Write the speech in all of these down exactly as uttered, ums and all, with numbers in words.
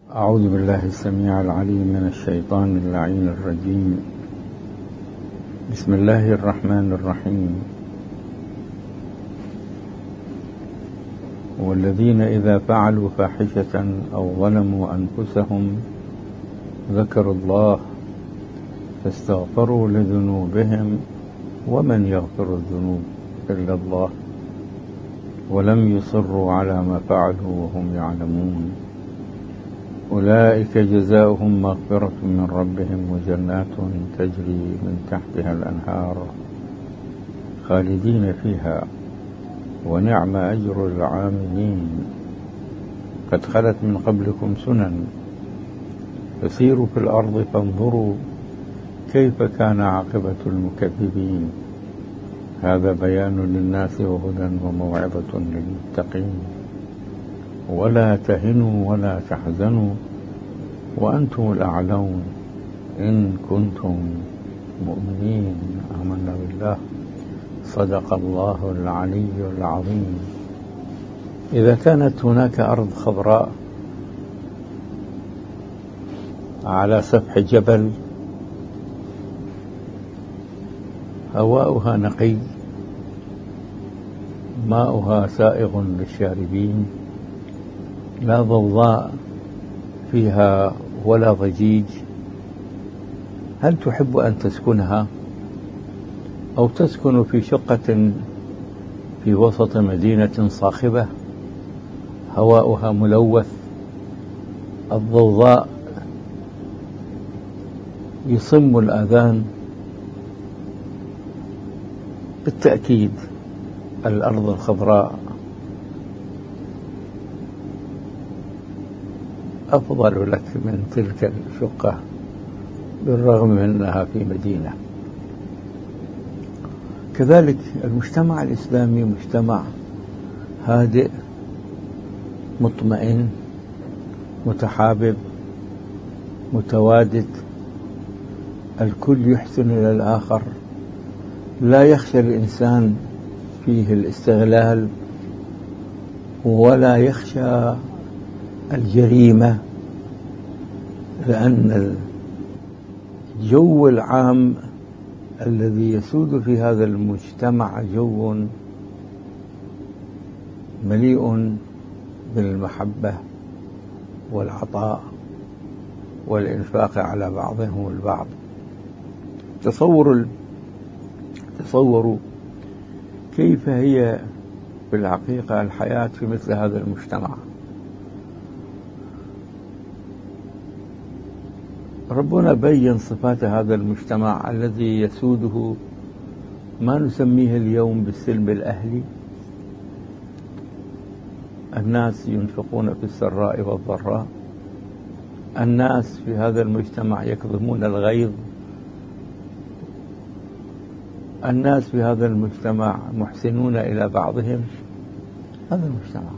أعوذ بالله السميع العليم من الشيطان اللعين الرجيم. بسم الله الرحمن الرحيم. والذين إذا فعلوا فاحشة أو ظلموا أنفسهم ذكروا الله فاستغفروا لذنوبهم ومن يغفر الذنوب إلا الله ولم يصروا على ما فعلوا وهم يعلمون أولئك جزاؤهم مغفرة من ربهم وجنات تجري من تحتها الأنهار خالدين فيها ونعم أجر العاملين. قد خلت من قبلكم سنن فسيروا في الأرض فانظروا كيف كان عاقبة المكذبين. هذا بيان للناس وهدى وموعظة للمتقين. ولا تهنوا ولا تحزنوا وأنتم الأعلون إن كنتم مؤمنين. آمنا بالله. صدق الله العلي العظيم. إذا كانت هناك أرض خضراء على سفح جبل هواؤها نقي ماؤها سائغ للشاربين لا ضوضاء فيها ولا ضجيج، هل تحب أن تسكنها أو تسكن في شقة في وسط مدينة صاخبة هواؤها ملوث الضوضاء يصم الآذان؟ بالتأكيد الأرض الخضراء أفضل لك من تلك الشقة بالرغم من أنها في مدينة. كذلك المجتمع الإسلامي مجتمع هادئ مطمئن متحابب متوادد، الكل يحسن إلى الآخر، لا يخشى الإنسان فيه الاستغلال ولا يخشى الجريمة، لأن الجو العام الذي يسود في هذا المجتمع جو مليء بالمحبة والعطاء والإنفاق على بعضهم البعض. تصوروا تصوروا كيف هي في الحقيقة الحياة في مثل هذا المجتمع. ربنا بين صفات هذا المجتمع الذي يسوده ما نسميه اليوم بالسلم الأهلي. الناس ينفقون في السراء والضراء، الناس في هذا المجتمع يكظمون الغيظ، الناس في هذا المجتمع محسنون إلى بعضهم. هذا المجتمع،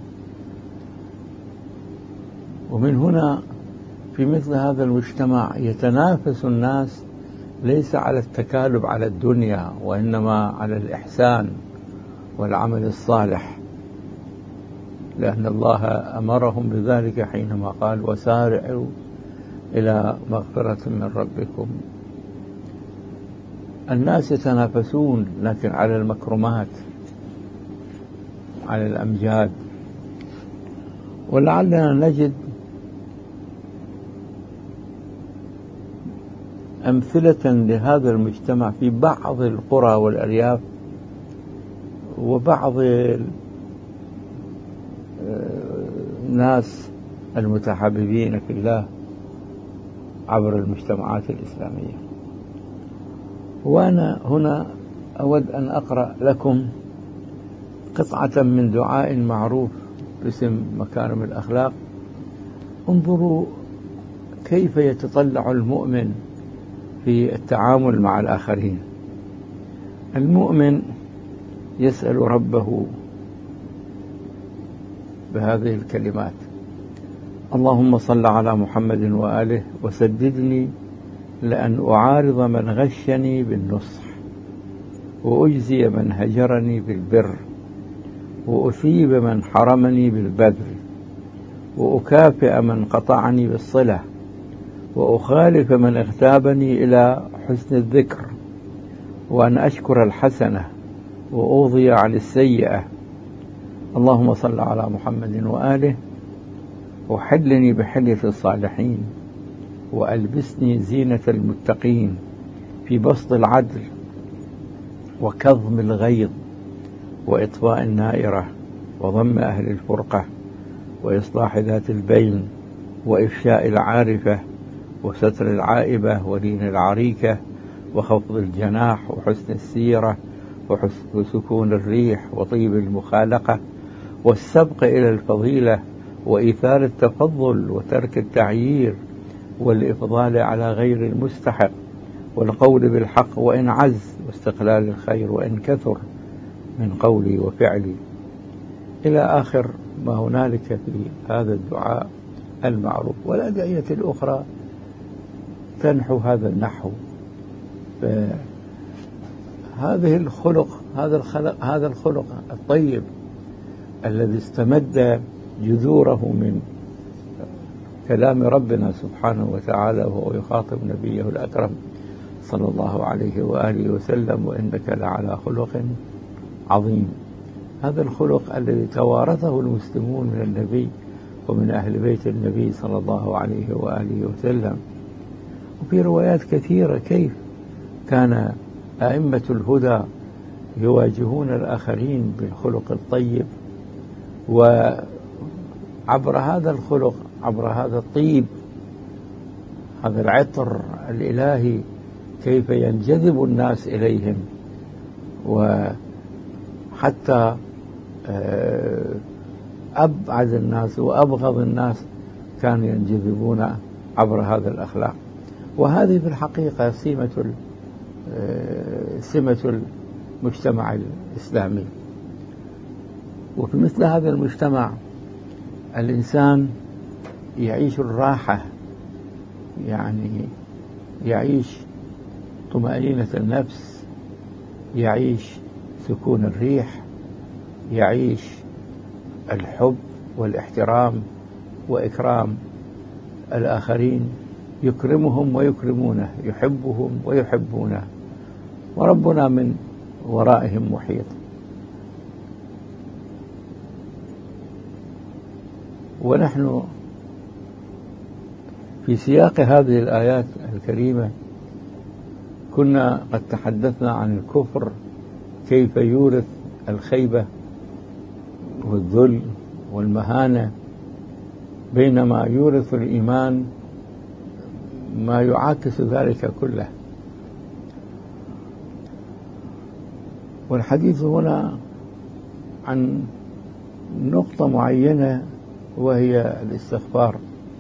ومن هنا في مثل هذا المجتمع يتنافس الناس ليس على التكالب على الدنيا وإنما على الإحسان والعمل الصالح، لأن الله أمرهم بذلك حينما قال وسارعوا إلى مغفرة من ربكم. الناس يتنافسون لكن على المكرمات على الأمجاد. ولعلنا نجد أمثلة لهذا المجتمع في بعض القرى والأرياف وبعض الناس المتحاببين في الله عبر المجتمعات الإسلامية. وأنا هنا أود أن أقرأ لكم قطعة من دعاء معروف باسم مكارم الأخلاق. انظروا كيف يتطلع المؤمن في التعامل مع الآخرين. المؤمن يسأل ربه بهذه الكلمات: اللهم صل على محمد وآله وسددني لأن أعارض من غشني بالنصح وأجزي من هجرني بالبر وأثيب من حرمني بالبذل وأكافئ من قطعني بالصلة، وأخالف من اغتابني إلى حسن الذكر، وأن أشكر الحسنة وأوضي عن السيئة. اللهم صل على محمد وآله، وحلني بحلية الصالحين، وألبسني زينة المتقين في بسط العدل وكظم الغيظ وإطفاء النائرة وضم أهل الفرقة وإصلاح ذات البين وإفشاء العارفة وستر العائبة ولين العريكة وخفض الجناح وحسن السيرة وسكون الريح وطيب المخالقة والسبق إلى الفضيلة وإيثار التفضل وترك التعيير والإفضال على غير المستحق والقول بالحق وإن عز واستقلال الخير وإن كثر من قولي وفعلي، إلى آخر ما هنالك في هذا الدعاء المعروف. والأدعية الأخرى تنحو هذا النحو. هذه الخلق هذا الخلق هذا الخلق الطيب الذي استمد جذوره من كلام ربنا سبحانه وتعالى وهو يخاطب نبيه الأكرم صلى الله عليه وآله وسلم: وإنك لعلى خلق عظيم. هذا الخلق الذي توارثه المسلمون من النبي ومن أهل بيت النبي صلى الله عليه وآله وسلم. وفي روايات كثيرة كيف كان أئمة الهدى يواجهون الآخرين بالخلق الطيب، وعبر هذا الخلق، عبر هذا الطيب، هذا العطر الإلهي، كيف ينجذب الناس إليهم، وحتى أبعد الناس وأبغض الناس كانوا ينجذبون عبر هذا الأخلاق. وهذه في الحقيقة سمة سمة المجتمع الإسلامي. وفي مثل هذا المجتمع الإنسان يعيش الراحة، يعني يعيش طمأنينة النفس، يعيش سكون الريح، يعيش الحب والاحترام وإكرام الآخرين، يكرمهم ويكرمونه، يحبهم ويحبونه، وربنا من ورائهم محيط. ونحن في سياق هذه الآيات الكريمة كنا قد تحدثنا عن الكفر كيف يورث الخيبة والذل والمهانة، بينما يورث الإيمان ما يعاكس ذلك كله. والحديث هنا عن نقطة معينة وهي الاستغفار.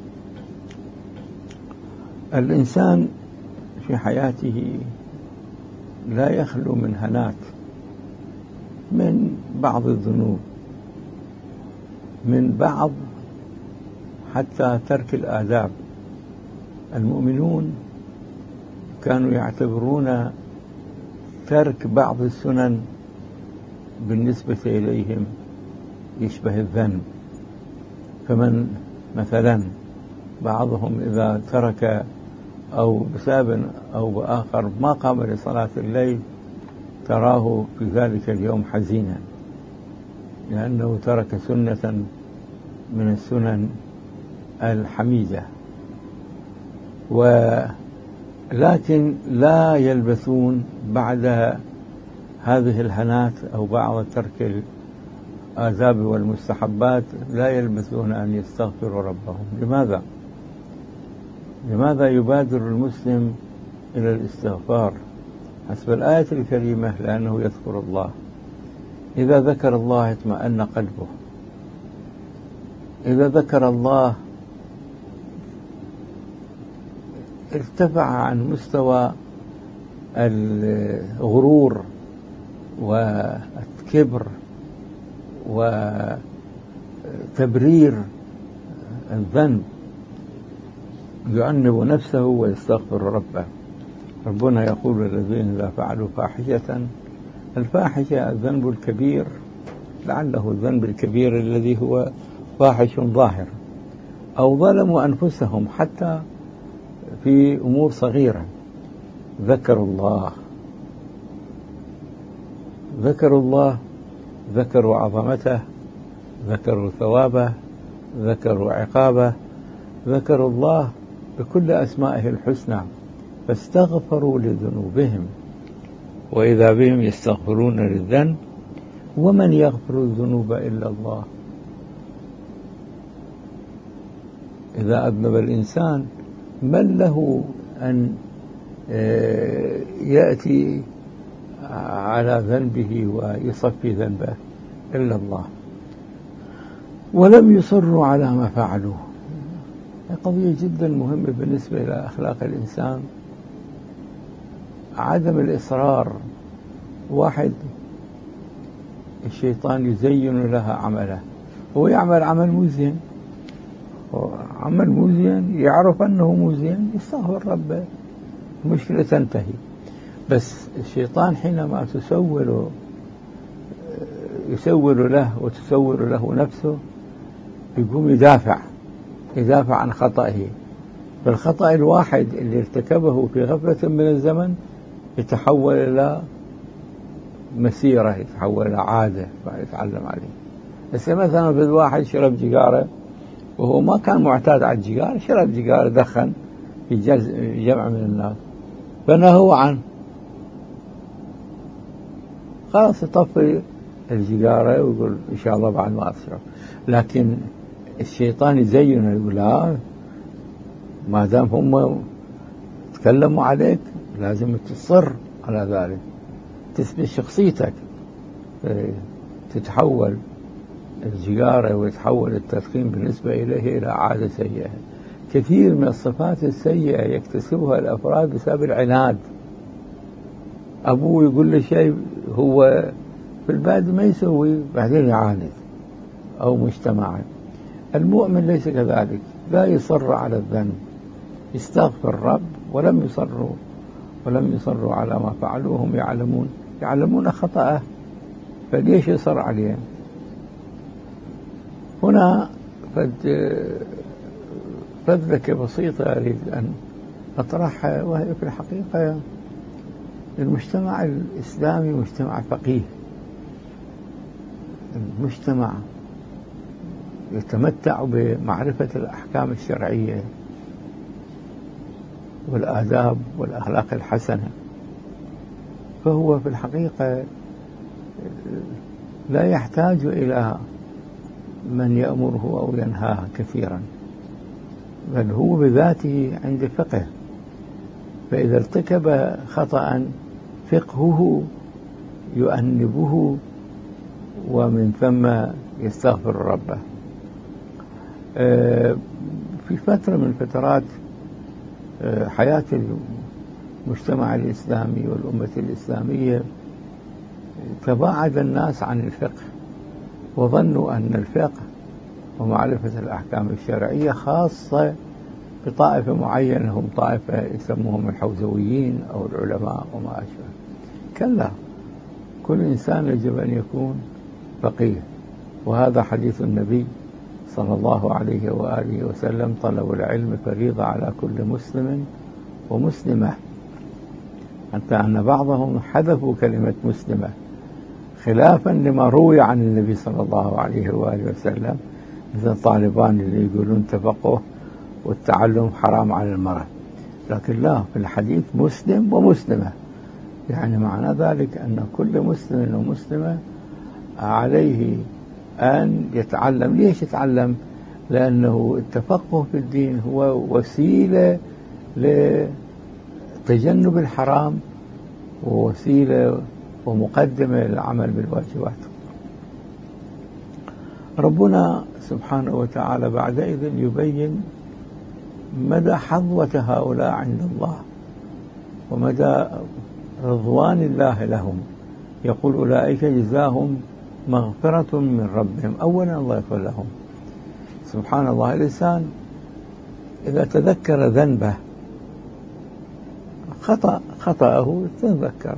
الإنسان في حياته لا يخلو من هنات، من بعض الذنوب، من بعض حتى ترك الآداب. المؤمنون كانوا يعتبرون ترك بعض السنن بالنسبة إليهم يشبه الذنب. فمن مثلا بعضهم إذا ترك أو بسبب أو بآخر ما قام لصلاة الليل تراه في ذلك اليوم حزينا، لأنه ترك سنة من السنن الحميدة. ولكن لا يلبثون بعد هذه الهنات أو بعد ترك الآداب والمستحبات لا يلبثون أن يستغفروا ربهم. لماذا؟ لماذا يبادر المسلم إلى الاستغفار حسب الآية الكريمة؟ لأنه يذكر الله. إذا ذكر الله اطمأن قلبه، إذا ذكر الله ارتفع عن مستوى الغرور والكبر وتبرير الذنب، يعنب نفسه ويستغفر ربه. ربنا يقول الذين إذا فعلوا فاحشة، الفاحشة الذنب الكبير، لعله الذنب الكبير الذي هو فاحش ظاهر، أو ظلموا أنفسهم حتى في أمور صغيرة، ذكروا الله ذكروا الله ذكروا عظمته، ذكروا ثوابه، ذكروا عقابه، ذكروا الله بكل أسمائه الحسنى، فاستغفروا لذنوبهم وإذا بهم يستغفرون للذنب ومن يغفر الذنوب إلا الله. إذا أذنب الإنسان من له أن يأتي على ذنبه ويصفي ذنبه إلا الله، ولم يصروا على ما فعلوه. قضية جدا مهمة بالنسبة إلى أخلاق الإنسان، عدم الإصرار. واحد الشيطان يزين لها عمله، هو يعمل عمل مزين، عمل مزين يعرف أنه مزين يستغفر ربه، المشكلة تنتهي. بس الشيطان حينما تسول يسول له وتسول له نفسه يقوم يدافع يدافع عن خطئه، فالخطأ الواحد اللي ارتكبه في غفلة من الزمن يتحول إلى مسيرة، يتحول إلى عادة فيتعلم عليه. بس مثلا في الواحد شرب جيجارة وهو ما كان معتاد على الجيجارة، شرب جيجارة دخن في جمع من الناس فنهوا عنه، خلاص يطفي الجيجارة ويقول إن شاء الله بعد ما أشرب. لكن الشيطان يزينه، يقول لا ما دام هم تكلموا عليك لازم تصر على ذلك، تثبت شخصيتك، تتحول الجيجارة ويتحول التدخين بالنسبة إليه إلى عادة سيئة. كثير من الصفات السيئة يكتسبها الأفراد بسبب العناد. أبوه يقول له شيء هو في البادئ ما يسوي بعدين يعاند، أو مجتمعا. المؤمن ليس كذلك، لا يصر على الذنب، يستغفر الرب ولم يصروا ولم يصروا على ما فعلوه، هم يعلمون يعلمون خطأه، فليش يصر عليه؟ هنا فذكة بسيطة أريد أن أطرحها، وهي في الحقيقة المجتمع الإسلامي مجتمع فقيه، المجتمع يتمتع بمعرفة الأحكام الشرعية والآداب والأخلاق الحسنة، فهو في الحقيقة لا يحتاج إلى من يأمره أو ينهاه كثيرا، بل هو بذاته عند فقه، فإذا ارتكب خطأ فقهه يؤنبه ومن ثم يستغفر ربه. في فترة من فترات حياة المجتمع الإسلامي والأمة الإسلامية تباعد الناس عن الفقه، وظنوا أن الفقه ومعرفة الأحكام الشرعية خاصة بطائفة معينة، هم طائفة يسموهم الحوزويين أو العلماء وما أشبه. كلا، كل إنسان يجب أن يكون فقيه، وهذا حديث النبي صلى الله عليه وآله وسلم: طلب العلم فريضة على كل مسلم ومسلمة، حتى أن بعضهم حذفوا كلمة مسلمة خلافا لما روي عن النبي صلى الله عليه وآله وسلم، مثل الطالبان اللي يقولون تفقه والتعلم حرام على المرأة، لكن لا، في الحديث مسلم ومسلمة، يعني معنى ذلك أن كل مسلم ومسلمة عليه أن يتعلم. ليش يتعلم؟ لأنه التفقه في الدين هو وسيلة لتجنب الحرام ووسيلة ومقدمة للعمل بالواجبات. ربنا سبحانه وتعالى بعدئذ يبين مدى حظوة هؤلاء عند الله ومدى رضوان الله لهم. يقول: أولئك جزاهم مغفرة من ربهم. أولا الله يغفر لهم. سبحان الله، الإنسان إذا تذكر ذنبه خطأ خطأه تذكر،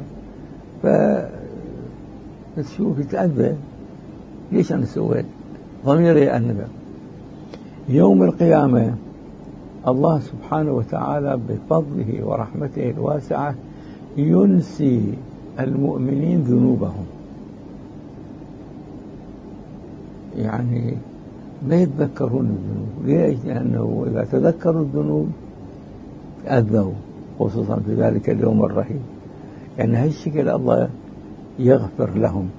فتشوف يتأذى، ليش أنا سويت؟ ضميري يأنبه. يوم القيامة الله سبحانه وتعالى بفضله ورحمته الواسعة ينسي المؤمنين ذنوبهم، يعني ما يتذكرون الذنوب. ليش؟ لأنه إذا تذكروا الذنوب أذوا، خصوصا في ذلك اليوم الرهيب، يعني هالشكل الله يغفر لهم.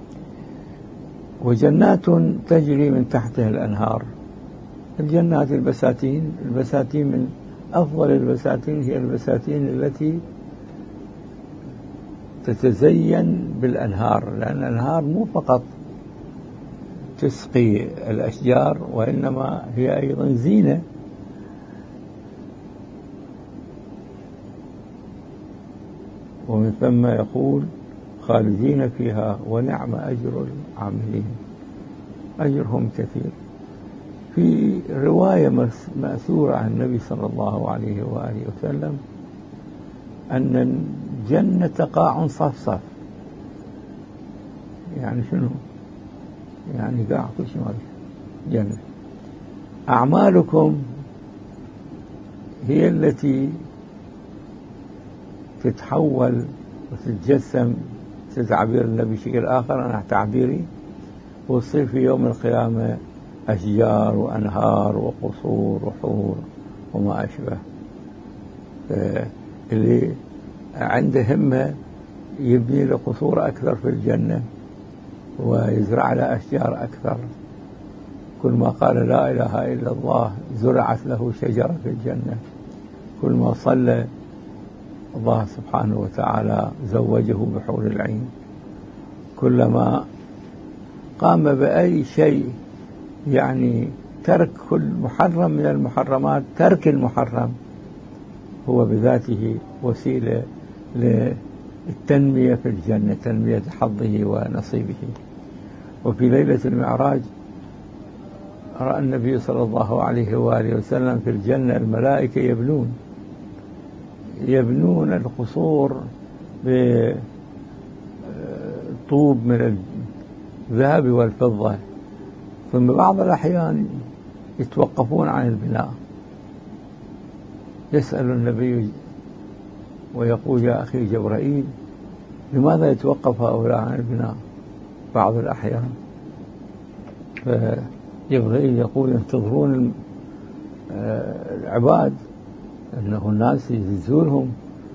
وجنات تجري من تحتها الأنهار، الجنات البساتين، البساتين من أفضل البساتين هي البساتين التي تتزين بالأنهار، لأن الأنهار مو فقط تسقي الأشجار وإنما هي أيضا زينة. ومن ثم يقول خالدين فيها ونعم أجر العاملين، أجرهم كثير. في رواية مأثورة عن النبي صلى الله عليه وآله وسلم أن الجنة قاع صفصف، يعني شنو؟ يعني قاع كل شيء جنة. أعمالكم هي التي تتحول وتتجسم، تعبير النبي بشكل آخر، أنا تعبيري، وتصير في يوم القيامة أشجار وأنهار وقصور وحور وما أشبه. اللي عنده همة يبني له قصور أكثر في الجنة ويزرع له أشجار أكثر. كل ما قال لا إله إلا الله زرعت له شجرة في الجنة. كل ما صلى الله سبحانه وتعالى زوجه بحور العين. كلما قام بأي شيء، يعني ترك كل محرم من المحرمات، ترك المحرم هو بذاته وسيلة للتنمية في الجنة، تنمية حظه ونصيبه. وفي ليلة المعراج رأى النبي صلى الله عليه وآله وسلم في الجنة الملائكة يبنون يبنون القصور بطوب من الذهب والفضة، ثم بعض الأحيان يتوقفون عن البناء. يسأل النبي ويقول يا أخي جبرائيل لماذا يتوقف هؤلاء عن البناء بعض الأحيان؟ فجبرائيل يقول ينتظرون العباد، أنه الناس يزورهم،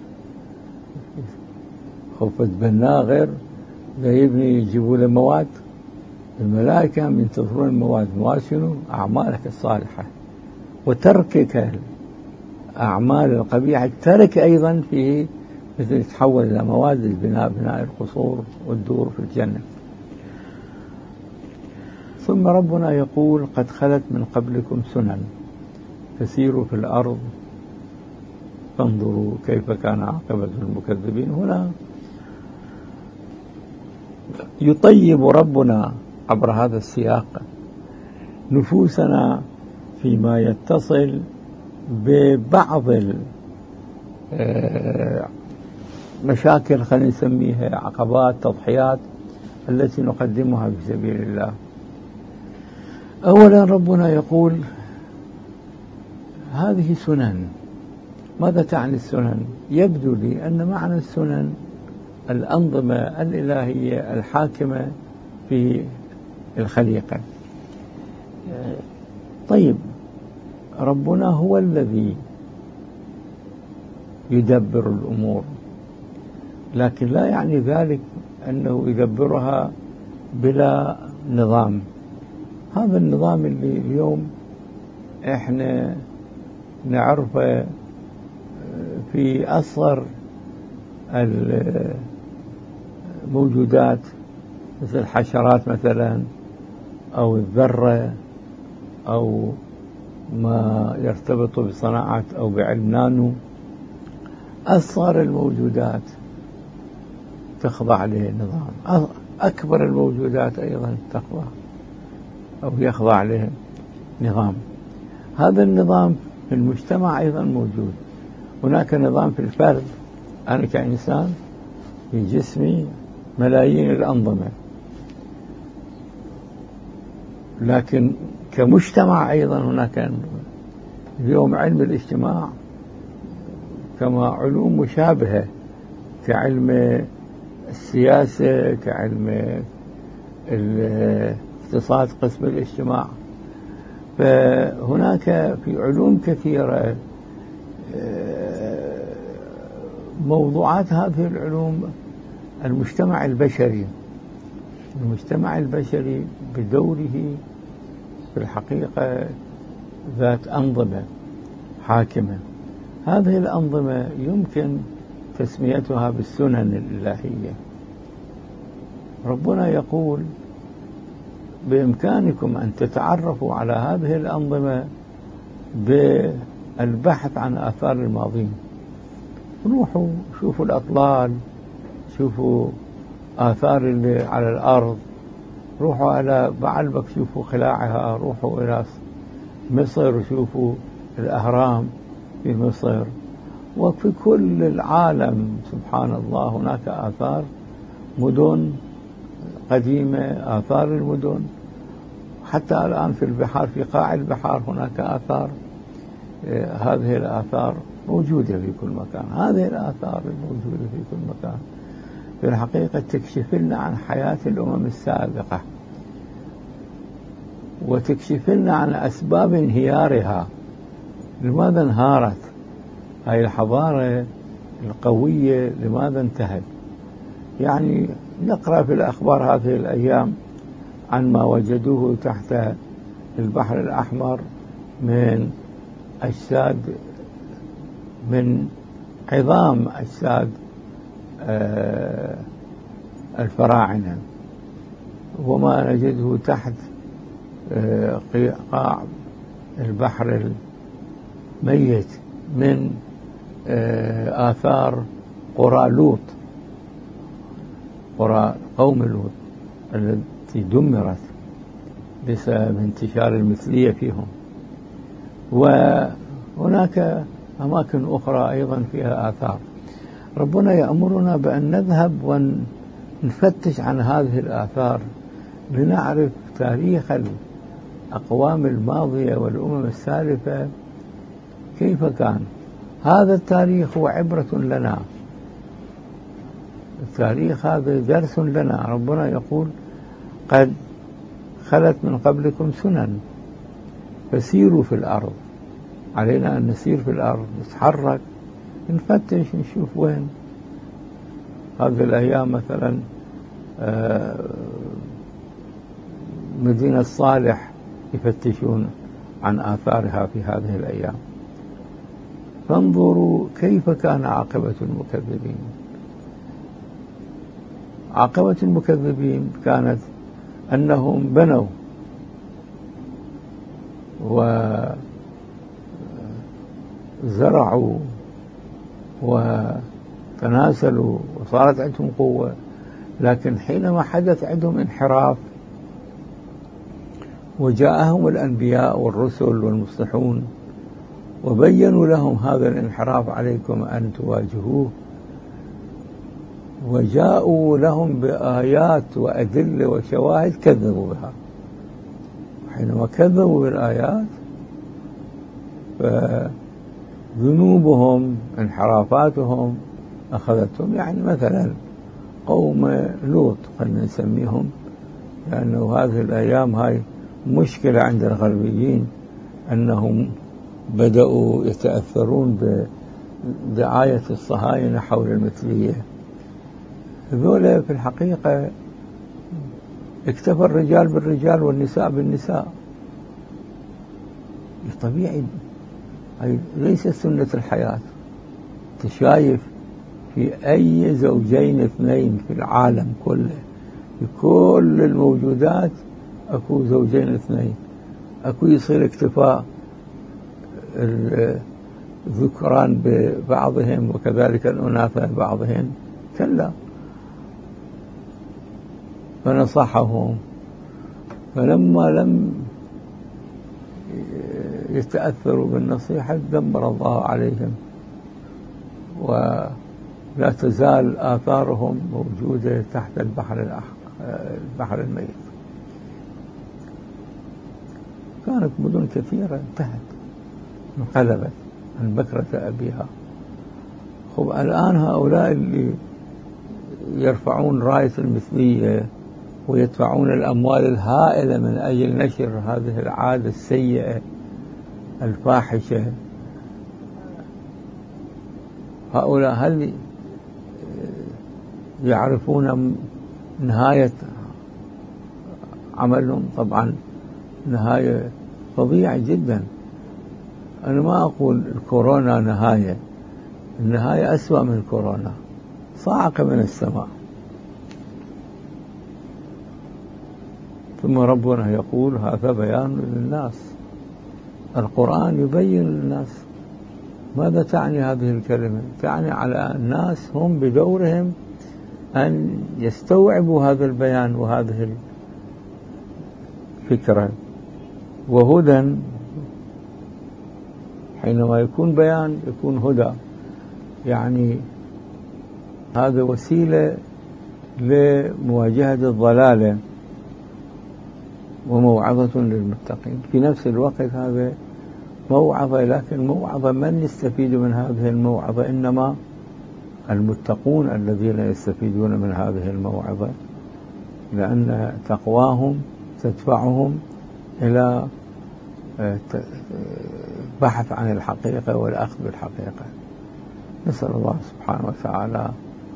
خوفة بناء غير لا يبني يجيبوا له مواد. الملائكة ينتظرون المواد. مواد شنو؟ أعمالك الصالحة وتركك الأعمال القبيحة، ترك أيضا فيه مثل يتحول إلى مواد البناء، بناء القصور والدور في الجنة. ثم ربنا يقول قد خلت من قبلكم سنن فسيروا في الأرض فانظروا كيف كان عاقبة المكذبين. هنا يطيب ربنا عبر هذا السياق نفوسنا فيما يتصل ببعض المشاكل، خلينا نسميها عقبات، تضحيات التي نقدمها في سبيل الله. أولا ربنا يقول هذه سنن. ماذا تعني السنن؟ يبدو لي أن معنى السنن الأنظمة الإلهية الحاكمة في الخليقة. طيب ربنا هو الذي يدبر الأمور، لكن لا يعني ذلك أنه يدبرها بلا نظام. هذا النظام اللي اليوم احنا نعرفه في أصغر الموجودات مثل الحشرات مثلا، أو الذرة، أو ما يرتبط بصناعة أو بعلم نانو، أصغر الموجودات تخضع للنظام، أكبر الموجودات أيضا تخضع أو يخضع له نظام. هذا النظام في المجتمع أيضا موجود. هناك نظام في الفرد، أنا كإنسان في جسمي ملايين الأنظمة، لكن كمجتمع أيضا هناك اليوم علم الاجتماع كما علوم مشابهة كعلم السياسة، كعلم الاقتصاد قسم الاجتماع. فهناك في علوم كثيرة موضوعات هذه العلوم المجتمع البشري المجتمع البشري بدوره في الحقيقة ذات أنظمة حاكمة. هذه الأنظمة يمكن تسميتها بالسنن الإلهية. ربنا يقول بإمكانكم أن تتعرفوا على هذه الأنظمة بالبحث عن آثار الماضين. روحوا شوفوا الأطلال، شوفوا آثار اللي على الأرض، روحوا على بعلبك شوفوا خلاعها، روحوا إلى مصر شوفوا الأهرام في مصر، وفي كل العالم سبحان الله هناك آثار مدن قديمة، آثار المدن. حتى الآن في البحار، في قاع البحار هناك آثار. هذه الآثار موجودة في كل مكان. هذه الآثار الموجودة في كل مكان في الحقيقة تكشف لنا عن حياة الأمم السابقة، وتكشف لنا عن أسباب انهيارها. لماذا انهارت هذه الحضارة القوية؟ لماذا انتهت؟ يعني نقرأ في الأخبار هذه الأيام عن ما وجدوه تحت البحر الأحمر من أجساد، من عظام أجساد الفراعنة، وما نجده تحت قاع البحر الميت من آثار قرى لوط، قرى قوم لوط التي دمرت بسبب انتشار المثلية فيهم. وهناك أماكن أخرى أيضا فيها آثار. ربنا يأمرنا بأن نذهب ونفتش عن هذه الآثار لنعرف تاريخ الأقوام الماضية والأمم السالفة كيف كان. هذا التاريخ هو عبرة لنا، التاريخ هذا درس لنا. ربنا يقول قد خلت من قبلكم سنن فسيروا في الأرض. علينا أن نسير في الأرض، نتحرك، نفتش، نشوف وين. هذه الأيام مثلا مدينة صالح يفتشون عن آثارها في هذه الأيام. فانظروا كيف كان عاقبة المكذبين. عاقبة المكذبين كانت أنهم بنوا وزرعوا وتناسلوا وصارت عندهم قوة، لكن حينما حدث عندهم انحراف وجاءهم الأنبياء والرسل والمصلحون وبينوا لهم هذا الانحراف عليكم أن تواجهوه، وجاءوا لهم بآيات وأدلة وشواهد، كذبوا بها. حينما كذبوا بالآيات فذنوبهم انحرافاتهم أخذتهم. يعني مثلا قوم لوط خلينا نسميهم، لأنه هذه الأيام هاي مشكلة عند الغربيين أنهم بدأوا يتأثرون بدعاية الصهاينة حول المثلية. هذول في الحقيقة اكتفى الرجال بالرجال والنساء بالنساء. طبيعي، هي ليست سنة الحياة. تشايف في أي زوجين اثنين في العالم كله، في كل الموجودات أكو زوجين اثنين، أكو يصير اكتفاء الذكران ببعضهم وكذلك الأناثة ببعضهن. كلا. فنصحهم، فلما لم يتأثروا بالنصيحة دمر الله عليهم، ولا تزال آثارهم موجودة تحت البحر البحر الميت. كانت مدن كثيرة انتهت انقلبت عن بكرة أبيها. خب الآن هؤلاء اللي يرفعون راية المثلية ويدفعون الأموال الهائلة من أجل نشر هذه العادة السيئة الفاحشة، هؤلاء هل يعرفون نهاية عملهم؟ طبعا نهاية فظيعة جدا. أنا ما أقول الكورونا نهاية، النهاية أسوأ من الكورونا، صاعقة من السماء. ثم ربنا يقول هذا بيان للناس، القرآن يبين للناس. ماذا تعني هذه الكلمة؟ تعني على الناس هم بدورهم أن يستوعبوا هذا البيان وهذه الفكرة. وهدى، حينما يكون بيان يكون هدى، يعني هذا وسيلة لمواجهة الضلالة وموعظة للمتقين. في نفس الوقت هذا موعظة، لكن موعظة من يستفيد من هذه الموعظة؟ إنما المتقون الذين يستفيدون من هذه الموعظة، لأن تقواهم تدفعهم إلى بحث عن الحقيقة والأخذ بالحقيقة. نسأل الله سبحانه وتعالى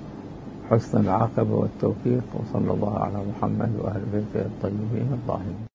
حسن العاقبة والتوفيق، وصلى الله على محمد وأهل بيته الطيبين الطاهرين.